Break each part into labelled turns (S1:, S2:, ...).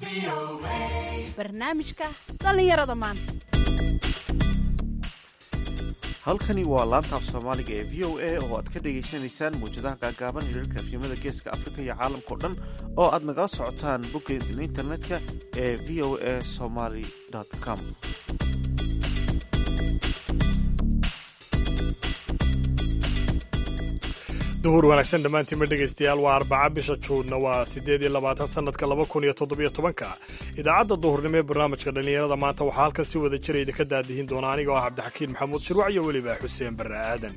S1: barnaamijka dhalinyarada maanta.
S2: halkani waa laanta af soomaaliga ee v o a oo aad ka dhegaysanaysaan mawjadaha gaagaaban hirarka efyamada geeska afrika iyo caalamkao dhan oo aad nagala socotaan boggeena internetka ee v o a somaly com.
S3: duhur wanaagsan dhammaantiinma dhegaystayaal waa arbaca bisha juunna waa 8 sanadka 2017 idaacadda duhurnimo ee barnaamijka dhallinyarada maanta waxaa halkan si wada jira idinka daadihin doona aniga oo ah cabdixakiin maxamuud shirwac iyo weliba xuseen barre aadan.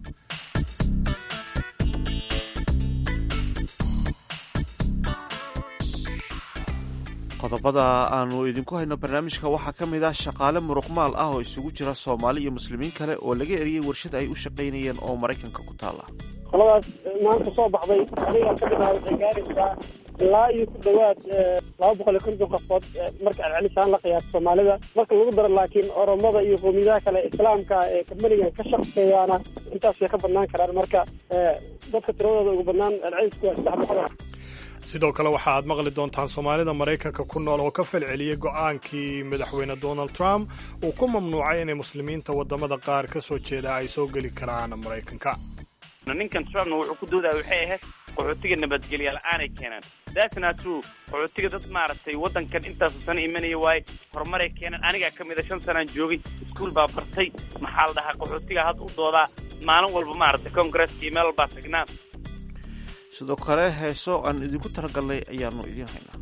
S2: qodobada aanu idinku hayno barnaamijka waxaa ka mid ah shaqaale muruqmaal ah oo isugu jira soomaali iyo muslimiin kale oo laga eriyey warshad ay u shaqaynayeen oo maraykanka ku taala.
S4: qoladaas maanta soo baxday adiga ka mid ah waxay gaaraysaa ilaa iyo ku dhawaad 250 qofood marka celcelisaan la qiyaaso Soomaalida marka lagu daro laakiin Oromada iyo qowmiyadaha kale islaamka ee kamaniga ka shaqeeyana intaas way ka badnaan karaan marka dadka tiradooda ugu badnaan celcelisku waa 300.
S3: sidoo kale waxa aad maqli doontaan Soomaalida Mareykanka ku nool oo ka falceliyay go'aankii madaxweyne Donald Trump uu ku mamnuucay inay muslimiinta wadamada qaar ka soo jeeda ay soo gali karaan Mareykanka.
S5: ninkan Trump wuxuu ku doodaa waxay ahayd qaxootiga nabadgelyo la'aanay keenan. That's not true. qaxootiga dad maartay wadankan intaas sano imanaya way horumaray keenan. aniga kamid ah 5 sano joogay iskuul baa bartay maxaa la dhahaa qaxootiga had u doodaa maalin walba maartay Congress-ka meel baa tagnaa.
S2: sidoo kale heeso aan idinku talagalnay ayaanu idin haynaa.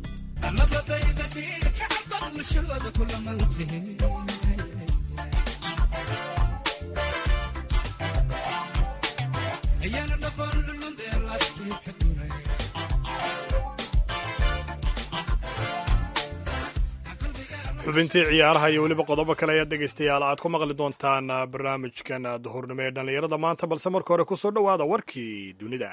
S3: xubintii ciyaaraha iyo weliba qodobo kale ayaad dhegaystayaal aad ku maqli doontaan barnaamijkan duhurnimo ee dhallinyarada maanta balse marka hore ku soo dhowaada warkii dunida.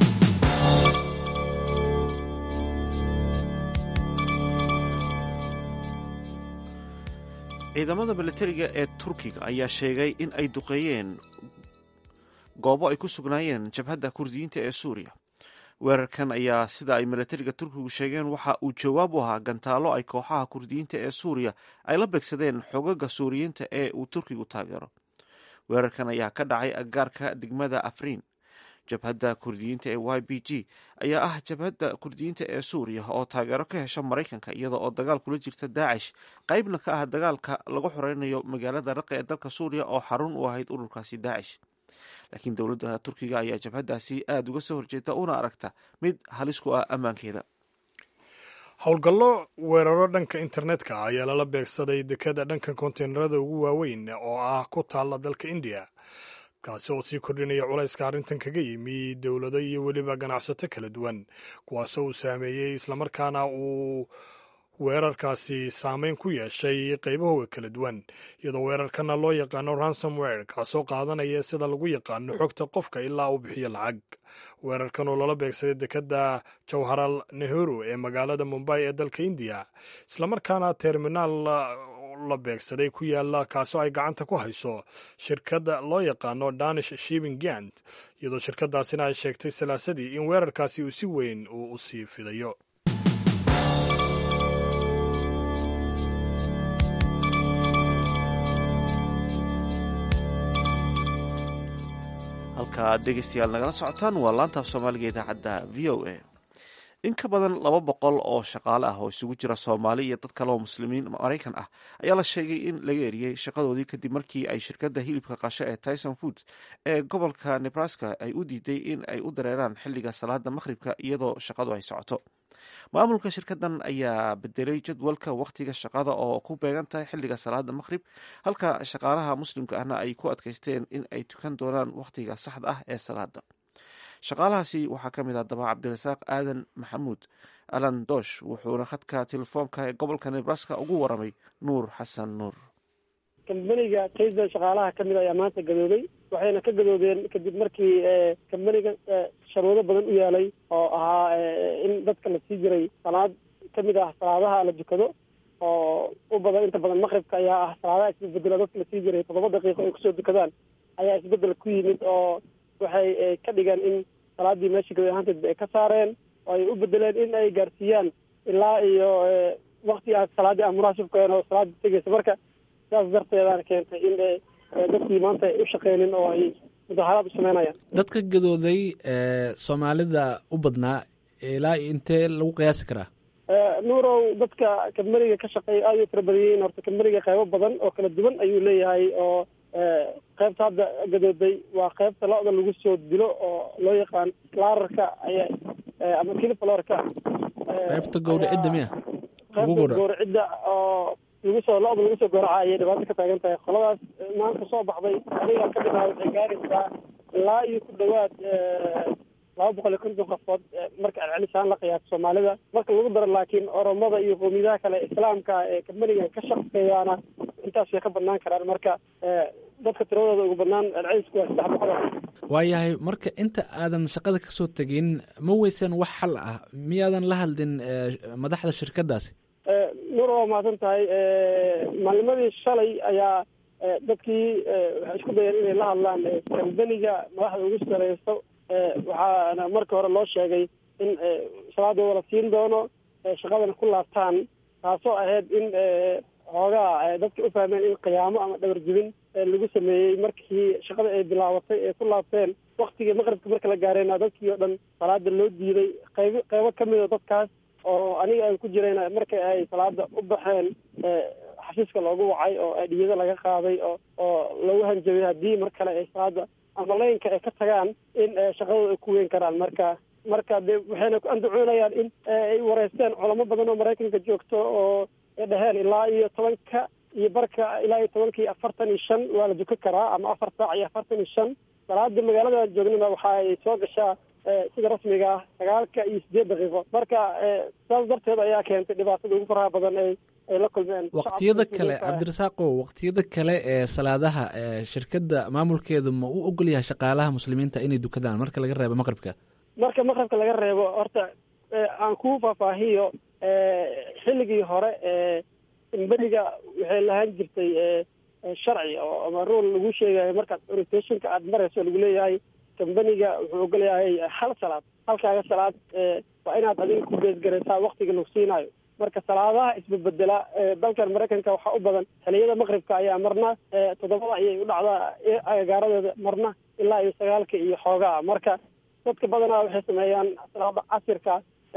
S2: ciidamada milatariga ee turkiga ayaa sheegay in ay duqeeyeen goobo ay ku sugnaayeen jabhadda kurdiyiinta ee suuriya. weerarkan ayaa sida ay milatariga turkigu sheegeen waxa uu jawaab u ahaa gantaalo ay kooxaha kurdiyiinta ee suuriya ay la beegsadeen xogaga suuriyiinta ee uu turkigu taageero. weerarkan ayaa ka dhacay agagaarka degmada afriin. jabhadda kurdiyiinta ee y b g ayaa ah jabhadda kurdiyiinta ee suuriya oo taageero ka hesha maraykanka iyada oo dagaal kula jirta daacish qaybna ka ah dagaalka lagu xoreynayo magaalada raqe ee dalka suuriya oo xarun u ahayd ururkaasi daacish. laakiin dowladda turkiga ayaa jabhaddaasi aada uga soo horjeeda una aragta mid halis ku ah ammaankeeda.
S3: howlgallo weeraro dhanka internetka ayaa lala beegsaday dekada dhanka konteynerada ugu waaweyn oo ah ku taalla dalka indiya kaasi oo sii kordhinaya culayska arrintan kaga yimi dowlado iyo weliba ganacsato kala duwan kuwaasoo uu saameeyey islamarkaana uu weerarkaasi saameyn ku yeeshay qaybahooda kala duwan iyadoo weerarkana loo yaqaano ransomware kaasoo qaadanaya sida lagu yaqaano xogta qofka ilaa uu bixiyo lacag. weerarkan oo lala beegsaday dekada jawharal nehru ee magaalada Mumbai ee dalka India islamarkaana terminaal la beegsaday ku yaala kaasoo ay gacanta ku hayso shirkadda loo yaqaano Danish Shipping Giant iyadoo shirkadaasina ay sheegtay salaasadii in weerarkaasi uu si weyn u sii fidayo.
S2: halka aad dhegaystayaal nagala socotaan waa laanta af soomaaliga idaacadda v o a. in ka badan 200 oo shaqaale ah oo isugu jira Soomaali iyo dad kale oo muslimiin Maraykan ah ayaa la sheegay in laga eriyey shaqadoodii kadib markii ay shirkadda hilibka qasho ee Tyson Foods ee gobolka Nebraska ay u diiday in ay u dareeraan xilliga salaada maqribka iyadoo shaqadu ay socoto. maamulka shirkaddan ayaa bedelay jadwalka wakhtiga shaqada oo ku beegan tahay xilliga salaada maqrib halka shaqaalaha muslimka ahna ay ku adkaysteen in ay tukan doonaan wakhtiga saxda ah ee salaada. shaqaalahaasi waxaa ka mid ah daba cabdirasaaq aadan maxamuud alan doosh wuxuuna khadka telefoonka ee gobolka Nebraska ugu waramay nuur xasan nuur.
S4: kambaniga Tyson shaqaalaha kamid ayaa maanta gadoobay waxayna ka gadoobeen kadib markii kambaniga sharwado badan u yaalay oo ahaa in dadka la sii jiray salaad kamid ah salaadaha la dukado oo u badan inta badan maqribka ayaa ah salaadaha isbedela dadka la sii jiray 7 daqiiqo ay kusoo dukadaan ayaa isbedel ku yimid oo waxay ka dhigaan in salaadii meesha gabi ahaanteed ay ka saareen oo ay u bedeleen in ay gaarsiiyaan ilaa iyo wakti aad salaadii aan munaasib kaen oo salaada tegeysa marka sidaas darteedaan keentay in dadkii maanta ay u shaqeynin oo ay mudaharaad u sameynayaan.
S6: dadka gadooday soomaalida u badnaa ilaa intee lagu qiyaasi karaa?
S4: nuurow dadka kambaniga ka shaqeeya aad ay tira badan yihiin. horta kambaniga qaybo badan oo kala duwan ayuu leeyahay oo qaybta hadda gadooday waa qaybta lo-da lagu soo dilo oo loo yaqaan laararka ama kilifalorka.
S6: qaybta gawracidda miya?
S4: qaybta gawracidda oo lo-da lagu soo gawraca ayay dhibaato ka taagan tahay. qoladaas maanta soo baxday aniga ka dhimaa waxay gaaraysaa ilaa iyo ku dhawaad 250 qofood marka celcelisaan la qiyaaso soomaalida marka lagu daro. laakiin oromada iyo qowmiyadaha kale islaamka ee kambanigan ka shaqeeyaana intaas way ka badnaan karaan. marka dadka tiradooda ugu badnaan celcelisku waa 300.
S6: waayahay, marka inta aadan shaqada kasoo tegin ma weysan wax xal ah? miyaadan la hadlin madaxda shirkadaasi?
S4: nuur waa mahadsan tahay. maalnimadii shalay ayaa dadkii waxay isku dayeen inay la hadlaan kambaniga madaxda ugu sareyso. waxaana marka hore loo sheegay in salaadooda la siin doono, shaqadana ku laabtaan, taasoo ahayd in hoogaa dadka u fahmeen in qiyaamo ama dhabar jibin lagu sameeyey markii shaqada ay bilaabatay ee ku laabteen. waktigii maqribka marka la gaarayna dadkii oo dhan salaada loo diiday. qaybo kamid a dadkaas oo aniga ay ku jireen marka ay salaada u baxeen xafiiska loogu wacay oo adhiyada laga qaaday oo lagu hanjabay haddii mar kale ay salaada ama laynka ay ka tagaan in shaqadooda ay ku weyn karaan. marka de waxayna ku andacoonayaan in ay wareysteen culamo badan oo maraykanka joogto oo ay dhaheen ilaa iyo 10 iyo barka ilaa iyo 10:45 waa la dukan karaa ama 4 saac iyo 45. salaada magaalada joognana waxa ay soo gashaa sida rasmiga ah 9:08. marka saas darteed ayaa keentay dhibaatada ugu faraha badan ay la kulmeen.
S6: waqtiyada kale cabdirasaaqo, waqtiyada kale ee salaadaha shirkadda maamulkeedu ma u ogol yahay shaqaalaha muslimiinta inay dukadaan marka laga reebo maqribka?
S4: marka maqribka laga reebo horta aan kuu faahfaahiyo xilligii hore kambaniga waxay lahaan jirtay sharci oo ama rule lagu sheegayo markaad orientationka aad marayso lagu leeyahay kambaniga wuxuu ogol yahay hal salaad. halkaaga salaad waa inaad adiga ku beesgaraysaa waktiga lagu siinaayo. marka salaadaha isbedbedela dalkan maraykanka waxaa u badan xiliyada maqribka ayaa marna 7 ayay u dhacdaa agagaaradeeda, marna ilaa iyo 9 iyo xoogaa. marka dadka badanaa waxay sameeyaan salaada casirka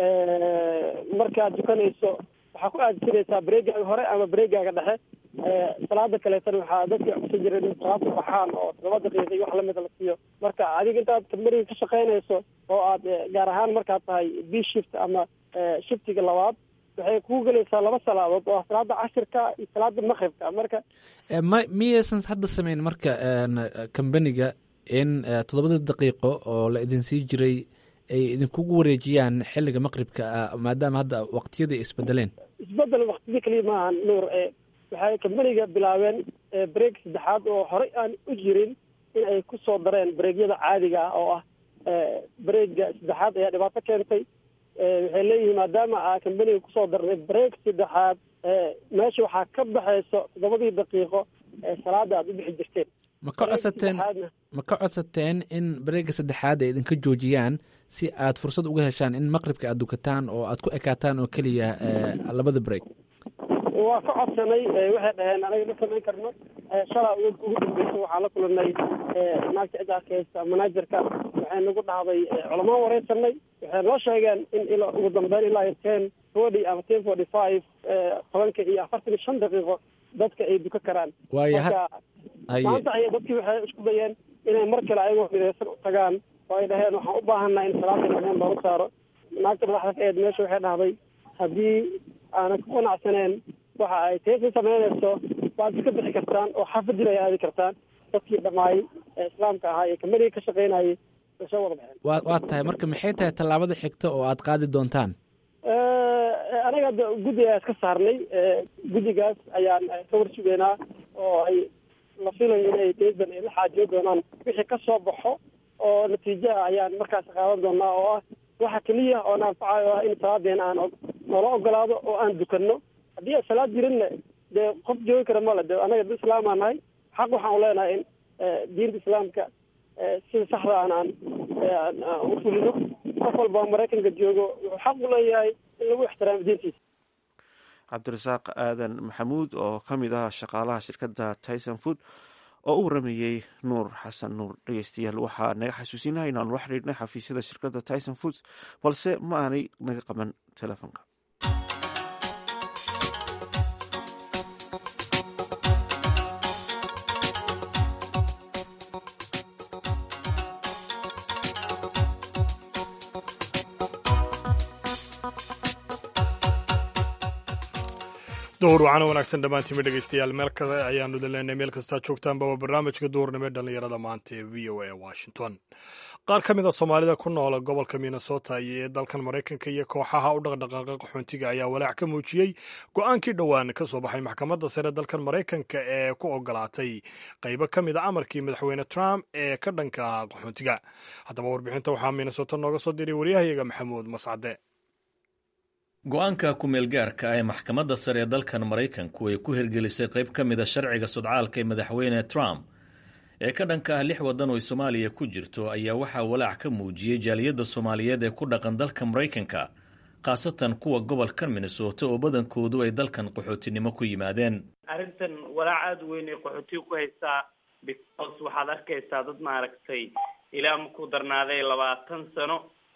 S4: markaad dukanayso waxaa ku aadsanaysaa bareegaaga hore ama bareegaaga dhexe. salaada kaleetana waxaa dadka kusa jireen in salaada baxaan oo 7 daqiiqa iyo wax lamida la siiyo. marka adiga intaad kambaniga ka shaqaynayso oo aad gaar ahaan markaad tahay b shift ama shiftiga labaad waxay kugu gelaysaa 2 salaadood oo salaada casirka iyo salaada maqribka. marka
S6: miyaysan hadda samayn marka kambaniga in 7 daqiiqo oo la idin sii jiray ay idinkugu wareejiyaan xilliga maqribka maadaama hadda waqtiyadii isbedeleen?
S4: isbedel waqtiyada kaliya maahan nuur. waxay kambaniga bilaabeen break 3 oo horey aan u jirin in ay ku soo dareen breegyada caadiga ah oo ah breega 3 ayaa dhibaato keentay. waxay leeyihiin maadaama kambaniga kusoo darnay break 3 meesha waxaa ka baxayso 7 daqiiqo salaada aad u bixi jirteen.
S6: ma ka codsateen in breega 3 ay idinka joojiyaan si aad fursad uga heshaan in maqribka aad dukataan oo aad ku ekaataan oo keliya 2 break?
S4: waa ka codsanay. waxay dhaheen anaga ma samayn karno. shalaa ugu dambeysa waxaa la kulanay naagta cidda arkeysa managerka. waxay nagu dhahday culamaan wareysanay. waxay noo sheegeen in ugu dambeyn ilaa 10:40 ama 10:45 10:45 daqiiqo dadka ay duka karaan. maanta ayay dadkii waxay isku dayeen inay mar kale ayagoo midaysan u tagaan oo ay dhaheen waxaan u baahanaa in salaada meel looga saaro. naagta madaxda ka eed meesha waxay dhahday haddii aanan ku qanacsaneen waxa ay teesa samaynayso waad iska bixi kartaan oo xaafadin ay aadi kartaan. dadkii dhammaay ee islaamka ahaa ee kambaniga ka shaqaynayay way soo wada baxeen.
S6: waa tahay marka maxay tahay tallaabada xigta oo aad qaadi doontaan?
S4: anaga hadda guddi ayaa iska saarnay. guddigaas ayaan ka warsugeynaa oo ay la filayo inay teesan ay la xaajiyo doonaan. wixii ka soo baxo oo natiijaha ayaan markaas qaadan doonaa oo ah waxa keliya oo naanfacayo ah in salaadeena aan noola ogolaado oo aan dukanno. haddii aan salaad jirinna dee qof joogi kara male. de anaga dad islaamaa nahay, xaq waxaan u leenahay in diinta islaamka sida saxda aan u fulino. qof walba maraykanka joogo wuxuu xaq u leeyahay in lagu ixtiraamo diintiisa.
S2: cabdirasaaq aadan maxamuud oo ka mid ah shaqaalaha shirkadda tyson food oo u waramayey nuur xasan nuur. dhegeystayaal waxaa naga xasuusinaha inaanu la xidhiidhnay xafiisyada shirkadda tyson foods balse ma aanay naga qaban telefoonka.
S3: duhur waxaana wanaagsan dhammaantiinba dhegeystayaal meel kale ayaanu daleenay meel kastaa joogtaanba waa barnaamijka duhurnimo ee dhallinyarada maanta ee v o a washington. qaar ka mid a soomaalida ku noola gobolka minnesota iyo ee dalkan maraykanka iyo kooxaha u dhaqdhaqaaqa qaxoontiga ayaa walaac ka muujiyey go-aankii dhowaan ka soo baxay maxkamadda sare dalkan maraykanka ee ku ogolaatay qaybo ka mid a amarkii madaxweyne trump ee ka dhanka ah qaxoontiga. haddaba warbixinta waxaa minnesota nooga soo diray waryahayaga maxamuud mascade.
S7: go-aanka ku-meelgaarka ah ee maxkamadda sare ee dalkan maraykanku ay ku hirgelisay qayb ka mida sharciga sodcaalka ee madaxweyne trump ee ka dhanka ah 6 waddan oo ay soomaaliya ku jirto ayaa waxaa walaac ka muujiyey jaaliyadda soomaaliyeed ee ku dhaqan dalka maraykanka, khaasatan kuwa gobolkan minnesota oo badankoodu ay dalkan qaxootinimo ku yimaadeen.
S5: arrintan walaac aada weyn ay qaxootiga ku haysaa because waxaad arkaysaa dad maaragtay ilaa markuu darnaaday 20 sano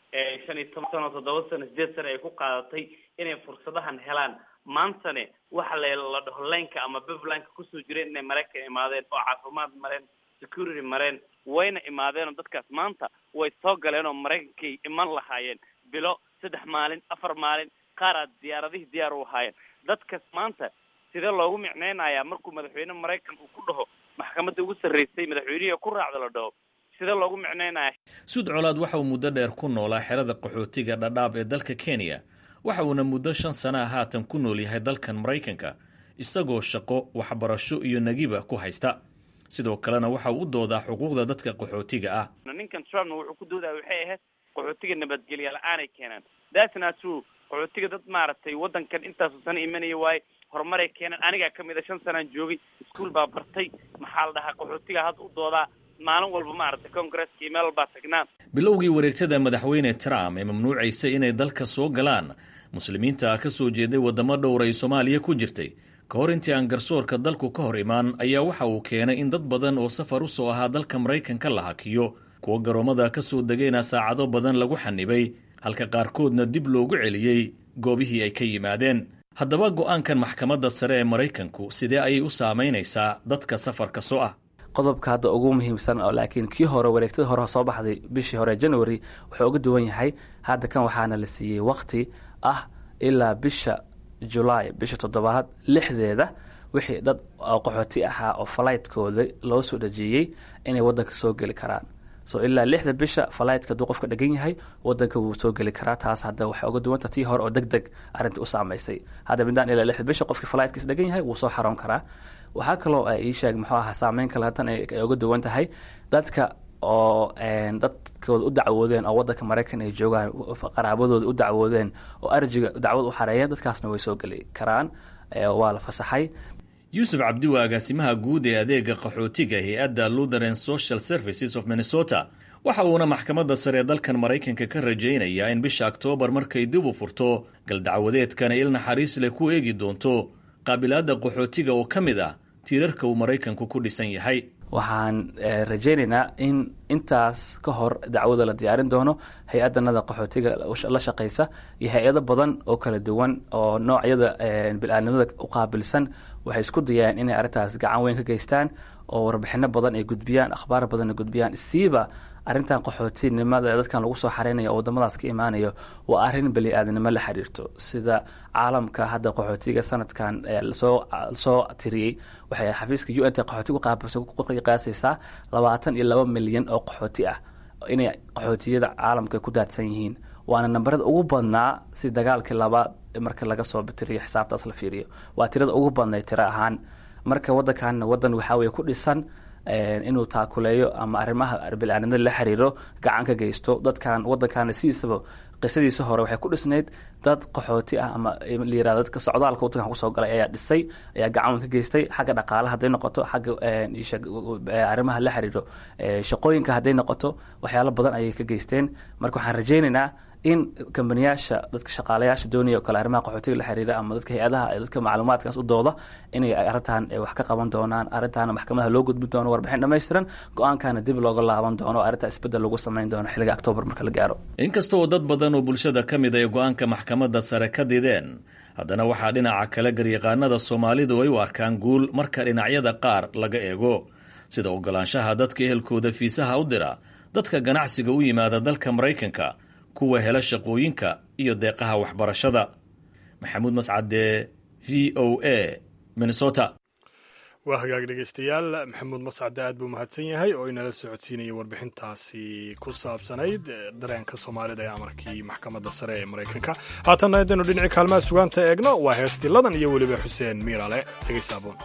S5: 15 sano 7 sano 8 sano ay ku qaadatay inay fursadahan helaan. maantane waxa la dhaho laynka ama beblanka kusoo jireen inay maraykan imaadeen oo caafimaad mareen, security mareen, wayna imaadeen oo dadkaas maanta way soo galeen oo maraykankay iman lahaayeen bilo 3 maalin 4 maalin qaaraad diyaaradihii diyaar u ahaayeen. dadkaas maanta sidee loogu micneynayaa markuu madaxweyne maraykan uu ku dhaho maxkamadda ugu sarreysay madaxweynihii ku raacda la dhaho sidee loogu micneynaya.
S7: Suud Colaad waxa uu muddo dheer ku noolaa xerada qaxootiga Dadaab ee dalka Kenya, waxa uuna muddo 5 sano haatan ku nool yahay dalkan Maraykanka isagoo shaqo, waxbarasho iyo nagiba ku haysta. sidoo kalena waxa uu u doodaa xuquuqda dadka qaxootiga ah.
S5: ninkan Trump wuxuu ku doodaa waxay ahayd qaxootiga nabadgelyo la'aan ay keenaan. That's not true. qaxootiga dad maaragtay wadankan intaas sano imanaya waay horumar ay keenaan. aniga kamid 5 sano joogay iskuul baa bartay maxaa la dhahaa qaxootiga had u doodaa maalin walba maaragtay Congress-ka email baa tagnaan.
S7: bilowgii wareegtada madaxweyne Trump ee mamnuucaysay inay dalka soo galaan muslimiinta ka soo jeeday wadamo dhowr ay Soomaaliya ku jirtay ka hor intii aan garsoorka dalku ka hor imaan ayaa waxa uu keenay in dad badan oo safar u soo ahaa dalka Maraykanka la hakiyo, kuwa garoomada ka soo degayna saacado badan lagu xanibay, halka qaarkoodna dib loogu celiyey goobihii ay ka yimaadeen. haddaba go'aankan maxkamadda sare ee Maraykanku sidee ayay u saameynaysaa dadka safarka soo ah?
S8: qodobka hadda ugu muhiimsan oo laakiin kii hore wareegtada hore soo baxday bishii hore January wuxuu uga duwan yahay. hadda kan waxaana la siiyey waqti ah ilaa bisha July bisha 7 6deeda wixii dad qaxooti ahaa oo flight-kooda loo soo dajiyay inay wadanka soo gali karaan. so ilaa 6 bisha flight-ka duu qofka dhagan yahay wadanka wuu soo gali karaa. taas hadda waxay uga duwan tahay tii hore oo degdeg arinta u saameysay. hadda midaan ilaa 6 bisha qofkii flight-kiisa dhagan yahay wuu soo xaroon karaa. waxaa kaloo ay sheeg muxuu ahaa saameyn kale tan ay uga duwan tahay dadka oo dadkooda u dacwoodeen oo wadanka Maraykan ay joogaan qaraabadooda u dacwoodeen oo arjiga dacwad u xareeyeen dadkaasna way soo gali karaan. waa la fasaxay.
S7: Yusuf Cabdi waa agaasimaha guud ee adeega qaxootiga hay'adda Lutheran Social Services of Minnesota. waxa uuna maxkamadda sare ee dalkan Maraykanka ka rajaynayaa in bisha Oktoobar markay dib u furto gal dacwadeedkana il naxariis leh ku eegi doonto qaabilaadda qaxootiga oo ka mid ah tiirarka uu Maraykanku ku dhisan yahay.
S8: waxaan rajaynaynaa in intaas ka hor dacwada la diyaarin doono hay-adanada qaxootiga la shaqeysa iyo hay-ado badan oo kala duwan oo noocyada bil'aadnimada u qaabilsan waxay isku dayaan inay arrintaas gacan weyn ka geystaan oo warbixino badan ay gudbiyaan, akhbaar badan ay gudbiyaan. siiba arrintan qaxootinimada dadkan lagu soo xareynayo oo wadamadaas ka imaanayo waa arrin bani'aadanimo la xiriirto. sida caalamka hadda qaxootiga sanadkan soo tiriyey waxay xafiiska UN qaxootiga ku qiyaasaysaa 22 milyan oo qaxooti ah inay qaxootiyada caalamka ku daadsan yihiin. waana nambarada ugu badnaa si dagaalkii labaad marka laga soo bitiriyo xisaabtaas la fiiriyo. waa tirada ugu badnay tiro ahaan. marka wadankan wadan waxaa weeye ku dhisan inuu taakuleeyo ama arrimaha bil'aadnimada la xiriiro gacan ka geysto. dadkan wadankan sidiisaba qisadiisa hore waxay ku dhisnayd dad qaxooti ah ama la yiraahdo dadka socdaalka wadankan ku soo galay ayaa dhisay, ayaa gacan ka geystay xagga dhaqaalaha haday noqoto, xagga arrimaha la xiriiro shaqooyinka haday noqoto, waxyaalo badan ayay ka geysteen. marka waxaan rajaynaynaa in kambaniyaasha dadka shaqaalayaasha doonaya oo kale arrimaha qaxootiga la xiriira ama dadka hay-adaha ee dadka macluumaadkaas u dooda inay arrintan wax ka qaban doonaan, arrintaana maxkamadaha loo gudbin doono warbixin dhammaystiran, go-aankaana dib looga laaban doono, arrintaa isbeddel lagu samayn doono xilliga October marka la gaaro.
S7: inkasta oo dad badan oo bulshada ka mid ay go-aanka maxkamadda sare ka dideen, haddana waxaa dhinaca kale garyaqaanada Soomaalidu ay u arkaan guul marka dhinacyada qaar laga eego, sida ogolaanshaha dadka ehelkooda fiisaha u dira, dadka ganacsiga u yimaada dalka Maraykanka, kuwa hela shaqooyinka iyo deeqaha waxbarashada. Maxamuud Mascade, VOA, Minnesota.
S3: waa hagaag dhegeystayaal, maxamuud mascade aad buu mahadsan yahay oo inala socodsiinayay warbixintaasi ku saabsanayd dareenka soomaalida ee amarkii maxkamadda sare ee maraykanka. haatanna haddaynu dhinacii kaalmaha sugaanta eegno, waa heestii ladan iyo weliba xuseen miirale. dhegeystaabon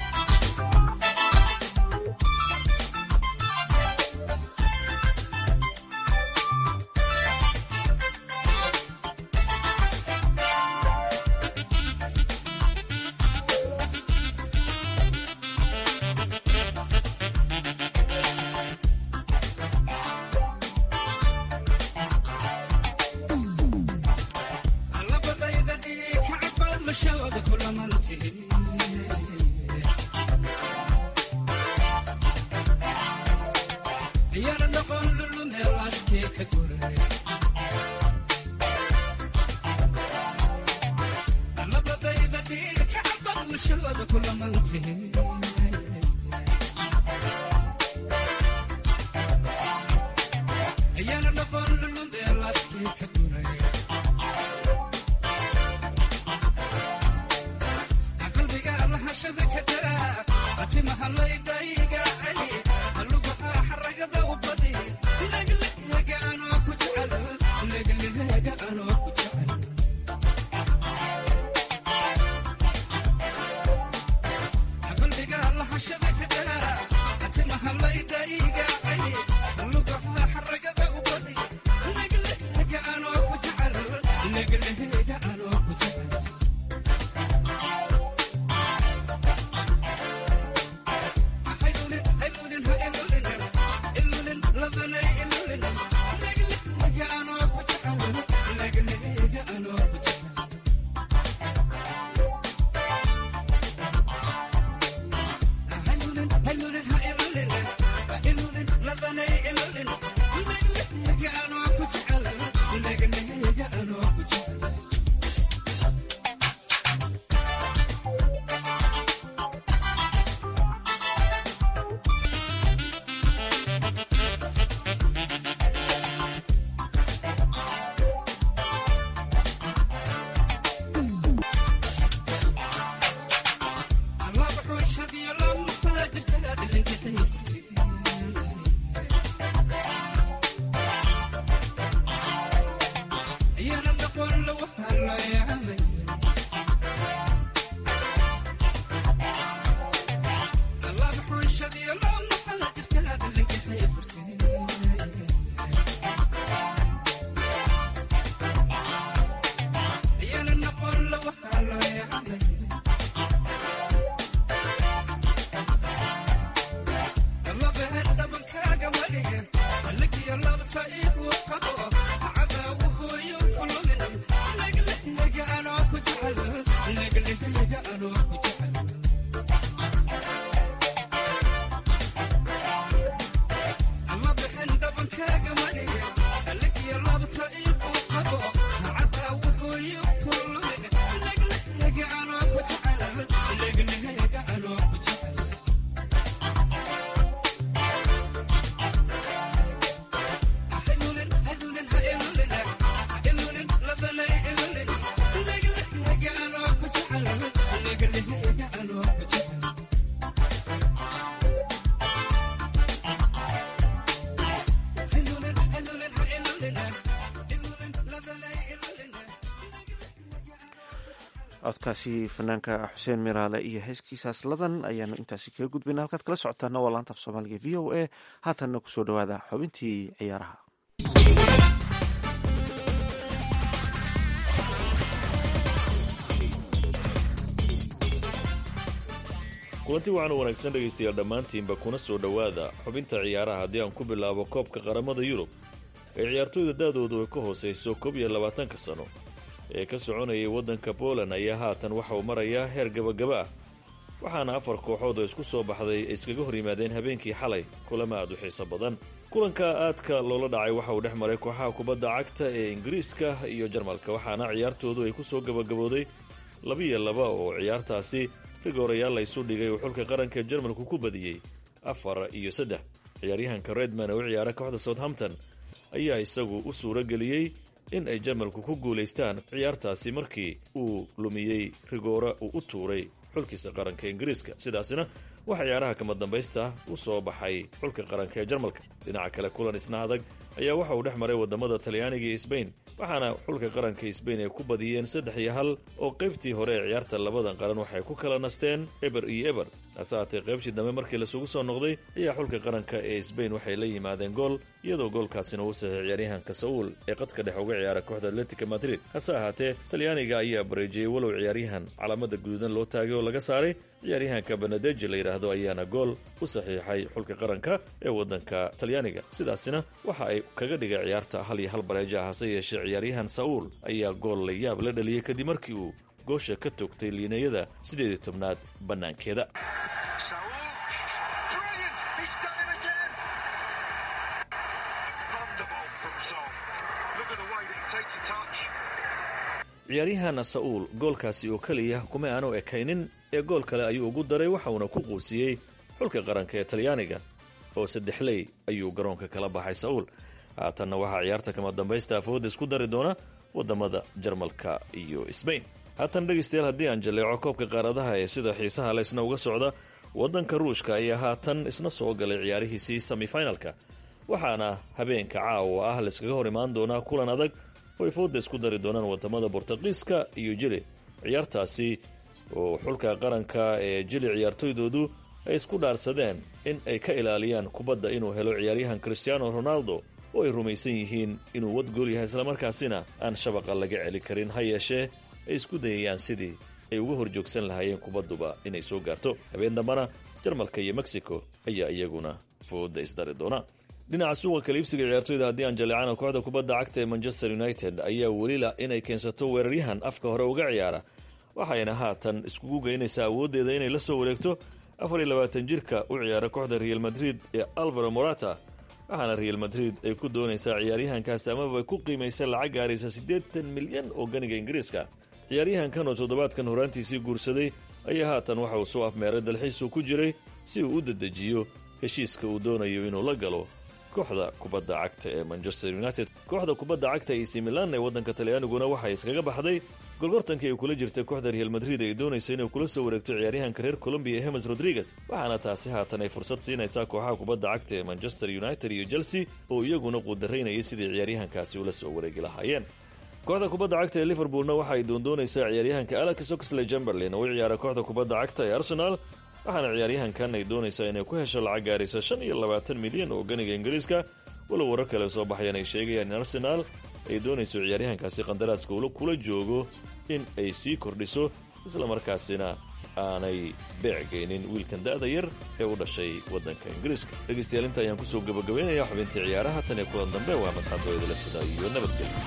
S2: codkaasi fanaanka xuseen miraale iyo heeskiisaas ladan ayaanu intaasi kaga gudbayna. halkaad kala socotaana waa laanta af soomaaliga v o a. haatanna kusoo dhawaada xubintii ciyaaraha.
S7: kulanti waxaan u wanaagsan dhegaystayaal dhammaantiinba kuna soo dhowaada xubinta ciyaaraha. haddii aan ku bilaabo koobka qaramada yurub ee ciyaartooyda da-doodu ay ka hoosayso 21 sano ee ka soconayay waddanka Poland ayaa haatan waxa uu marayaa heer gabagaba ah waxaana 4 kooxood oo isku soo baxday ay iskaga hor yimaadeen habeenkii xalay kulamo aad u xiiso badan. kulanka aadka loola dhacay waxa uu dhex maray kooxaha kubadda cagta ee Ingiriiska iyo Jarmalka waxaana ciyaartoodu ay ku soo gabagabooday 2-2 oo ciyaartaasi rigoorayaal la isu dhigay oo xulka qaranka Jarmalku ku badiyay 4-3. ciyaaryahanka Redman oo ciyaara kooxda Southampton ayaa isagu u suura geliyay in ay Jarmalku ku guuleystaan ciyaartaasi markii uu lumiyay rigoora uu u tuuray xulkiisa qaranka Ingiriiska. sidaasina waxa ciyaaraha kama dambaysta u soo baxay xulka qaranka ee Jarmalka. dhinaca kale kulan isna adag ayaa waxa uu dhex maray wadamada Talyaaniga iyo Spain waxaana xulka qaranka Spain ay ku badiyeen 3-1 oo qaybtii hore ee ciyaarta labadan qaran waxay ku kala nasteen eber iyo eber. asaatee qaybtii dambe markii la isugu soo noqday ayaa xulka qaranka ee Spain waxay la yimaadeen gool iyadoo goolkaasina uu saxiixay ciyaaryahanka Saul ee qadka dhex uga ciyaara kooxda Atletico Madrid. hase ahaatee Talyaaniga ayaa bareejiyay walow ciyaaryahan calaamada guduudan loo taagay oo laga saaray ciyaaryahanka Benedetti la yiraahdo ayaana gool u saxiixay xulka qaranka ee wadanka Talyaaniga. sidaasina waxa ay kaga dhigay ciyaarta 1-1 bareejo hase yeeshee ciyaaryahan Saul ayaa gool la yaab la dhaliyay kadib markii uu goosha ka toogtay liinayada 18aad banaankeeda. ciyaaryahan Saul goolkaasi oo kaliya kuma aanu ekaynin ee gool kale ayuu ugu daray waxauna ku quusiyay xulka qaranka ee Talyaaniga oo 3-ley ayuu garoonka kala baxay Saul. haatanna waxaa ciyaarta kama dambaysta afood isku dari doona wadamada Jarmalka iyo Spain. haatan dhageystayaal haddii aan jaleeco koobka qaaradaha ee sida xiisaha la isna uga socda wadanka Ruushka ayaa haatan isna soo galay ciyaarihiisii semi-finalka waxaana habeenka caawa ah la iskaga hor imaan doonaa kulan adag oo ay fooda isku dari doonaan wadamada Boortaqiiska iyo Chile. ciyaartaasi oo xulka qaranka ee Chile ciyaartooydoodu ay isku dhaarsadeen in ay ka ilaaliyaan kubadda inuu helo ciyaaryahan Cristiano Ronaldo oo ay rumaysan yihiin inuu wad gool yahay isla markaasina aan shabaqa laga celi karin ha yeeshee ay isku dayayaan sidii ay uga horjoogsan lahaayeen kubadduba inay soo gaarto. habeen dambana Jarmalka iyo Mexico ayaa iyaguna fooda isdari doona. dhinaca suuqa kala iibsiga ciyaartooyda haddii aan jaleecana kooxda kubadda cagta ee Manchester United ayaa welila inay keensato weeraryahan afka hore uga ciyaara waxayna haatan iskugu geynaysaa awooddeeda inay la soo wareegto 24 jirka u ciyaara kooxda Real Madrid ee Alvaro Morata waxaana Real Madrid ay ku doonaysaa ciyaaryahankaas amaba ku qiimaysa lacag gaaraysa 80 milyan oo ganiga Ingiriiska. ciyaaryahankan oo toddobaadkan horaantiisii guursaday ayaa haatan waxa uu soo afmeeray dalxiis uu ku jiray si uu u dedejiyo heshiiska uu doonayo inuu la galo kooxda kubadda cagta ee Manchester United. kooxda kubadda cagta AC Milan ee wadanka Talyaaniguna waxay iskaga baxday golgortankii ay kula jirtay kooxda Real Madrid ay doonayso inay kula soo wareegto ciyaaryahanka reer Colombia James Rodriguez waxaana taasi haatan ay fursad siinaysaa kooxaha kubadda cagta ee Manchester United iyo Chelsea oo iyaguna quudaraynayay sidii ciyaaryahankaasi ula soo wareegi lahaayeen. kooxda kubadda cagta ee Liverpoolna waxa ay doondoonaysaa ciyaaryahanka Alex Oxlade-Chamberlain oo ciyaara kooxda kubadda cagta ee Arsenal waxaana ciyaaryahankan ay doonaysaa inay ku hesho lacag gaaraysa 25 milyan oo ganiga Ingiriiska walow warar kale soo baxayaan ay sheegayaan in Arsenal ay doonayso ciyaaryahankaasi qandaraaska uu kula joogo in ay sii kordhiso isla markaasina aanay beecgeynin wiilkan da'da yar ee u dhashay wadanka Ingiriiska. dhegeystayaal inta ayaan kusoo gabagabeynayaa xubintii ciyaaraha tan ee kulan dambe waa masxadooda la sida iyo nabadgelyo.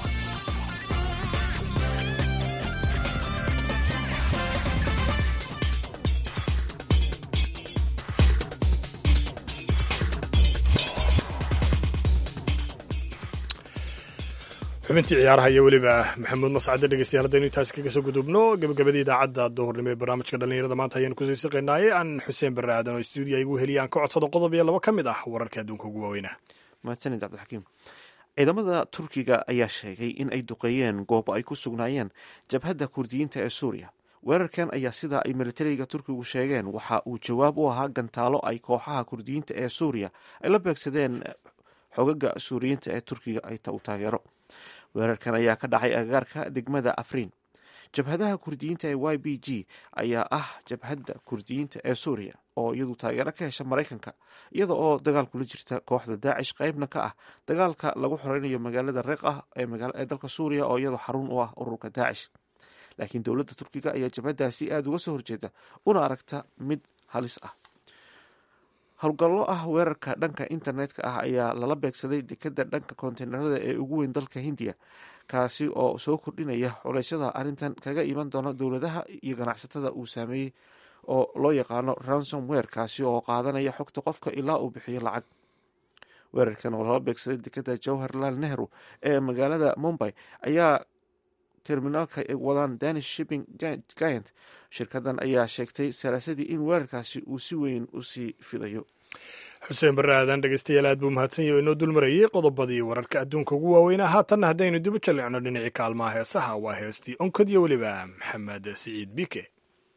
S3: xubintii ciyaaraha iyo weliba maxamuud mascade dhegeystayaal haddaynu intaas kaga soo gudubno gabagabadii idaacadda duhurnimo ee barnaamijka dhallinyarada maanta ayaanu kusii siqaynaaye aan xuseen barre aadan oo stuudiya igu heliyaan ka codsado qodob iyo 2 ka mid ah wararka adduunka ugu waaweynah.
S2: mahadsanid cabdixakiim. ciidamada Turkiga ayaa sheegay in ay duqeeyeen goobo ay ku sugnaayeen jabhadda kurdiyiinta ee Suuriya. weerarkan ayaa sida ay militariga Turkigu sheegeen waxa uu jawaab u ahaa gantaalo ay kooxaha kurdiyiinta ee Suuriya ay la beegsadeen xogaga Suuriyiinta ee Turkiga ay taageero. weerarkan ayaa ka dhacay agagaarka degmada Afrin. jabhadaha kurdiyiinta ee YPG ayaa ah jabhadda kurdiyiinta ee Suuriya oo iyadu taageero ka hesha Maraykanka iyada oo dagaal kula jirta kooxda Daacish qaybna ka ah dagaalka lagu xoreynayo magaalada Raqqa ee dalka Suuriya oo iyadu xarun u ah ururka Daacish. laakiin dowladda Turkiga ayaa jabhadaasi aad uga soo horjeeda una aragta mid halis ah. howlgallo ah weerarka dhanka internetka ah ayaa lala beegsaday dekada dhanka konteynerada ee ugu weyn dalka hindiya, kaasi oo soo kordhinaya culeysyada arrintan kaga iman doona dowladaha iyo ganacsatada uu saameeyey oo loo yaqaano ransomware, kaasi oo qaadanaya xogta qofka ilaa uu bixiyo lacag. weerarkan oo lala beegsaday dekada jawharlal nehru ee magaalada Mumbai ayaa terminaalka ay wadaan Danish Shipping Giant. shirkadan ayaa sheegtay salaasadii in weerarkaasi uu si weyn usii fidayo.
S3: xuseen barre aadan dhegeystayaal aad buu mahadsan yahay oo inoo dulmarayay qodobadii wararka adduunka ugu waaweynaa. haatanna haddaynu dib u jallicno dhinacii kaalmaha heesaha, waa heestii onkod iyo weliba maxamed siciid bike.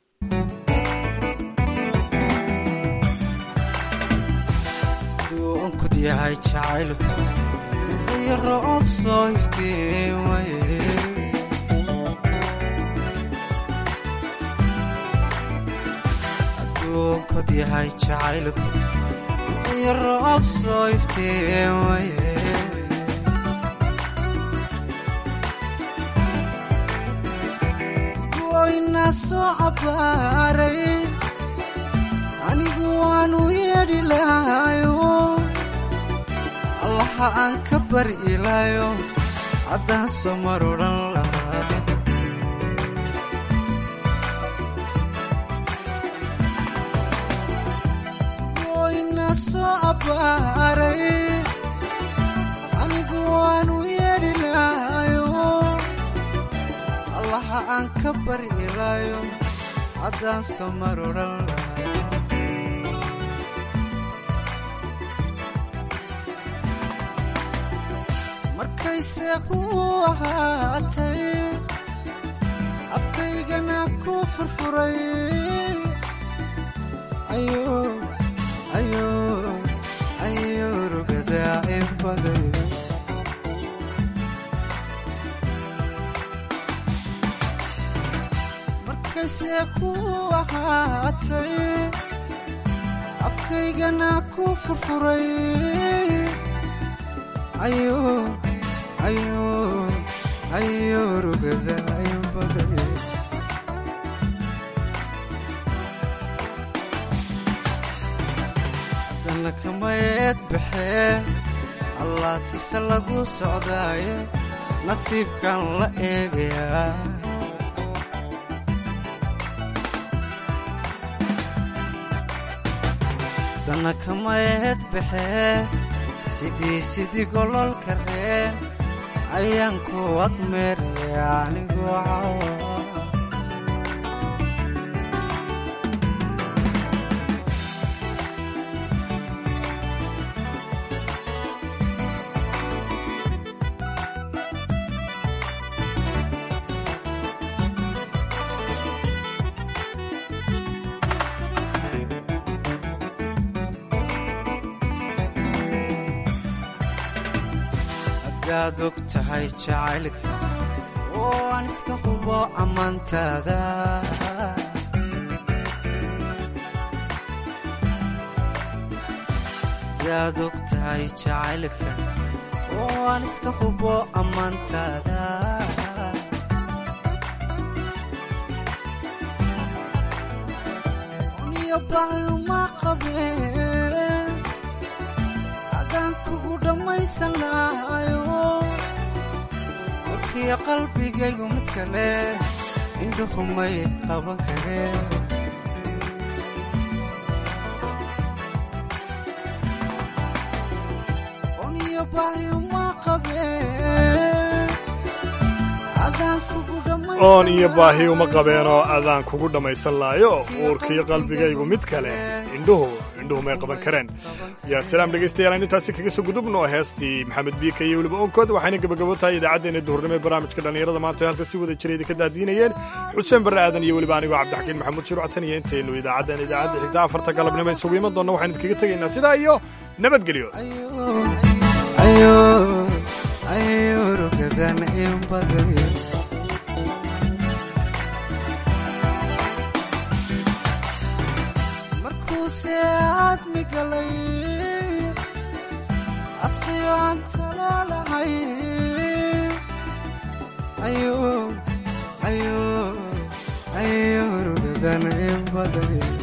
S9: onkod yahay jacayl iyo roob soo iftiimaye onkod yahay jacayl iyo roob soo iftiimaye goyna soo cabaaray anigu waanu yeedhi lahayo allaha aan ka bari ilaayo haddaan soo mar odhan lahaa goyna soo cabaaray anigu waanu yeedhi lahayo allaha aan ka bari ilaayo haddaan soo mar odhan lahaa markayse ku ahaatay afkaygana ku furfuray ayo rugadaa inbaday markayse ku ahaatay afkaygana ku furfuray ayo rugada inbaday haddana kamayeed baxee allaatise lagu socdaaye nasiibkan la eegayaa haddana kamayeed baxee sidii gololka reen ayaan ku agmeeraya anigoo cawa hadaad og tahay jacaylka oo aan iska hubo ammaantaada hadaad og tahay jacaylka oo aan iska hubo ammaantaada uniyo baayuma qabeen haddaan kugu dhammaysan lahayo warkiyo qalbigaygu mid kale indhuhumay qaban kareen uniyo baayuma qabeen adaan kugu
S3: oon iyo baahi uma qabeenoo adaan kugu dhammaysan laayo uurkiyo qalbigaygu mid kale indhuhu may qaban kareen. yaa salaam dhegaystayaal aynu intaasi kaga soo gudubno heestii maxamed biika iyo weliba onkod. waxayna gabagabo tahay idaacaddeenna duhurnimo ee barnaamijka dhallinyarada maanta oo halka si wada jira idinka daadiinayeen xuseen barre aadan iyo weliba anigoo cabdixakiin maxamuud shirucatan iyo intaynu idaacadda xigta 4 galabnimo isugu iman doonna waxaynu idinkaga tegaynaa sidaa iyo nabadgelyo.
S9: ayo rugadan inbaday markuuse aadmi galay asqiyo aan talaalahay ayo rugadan inbaday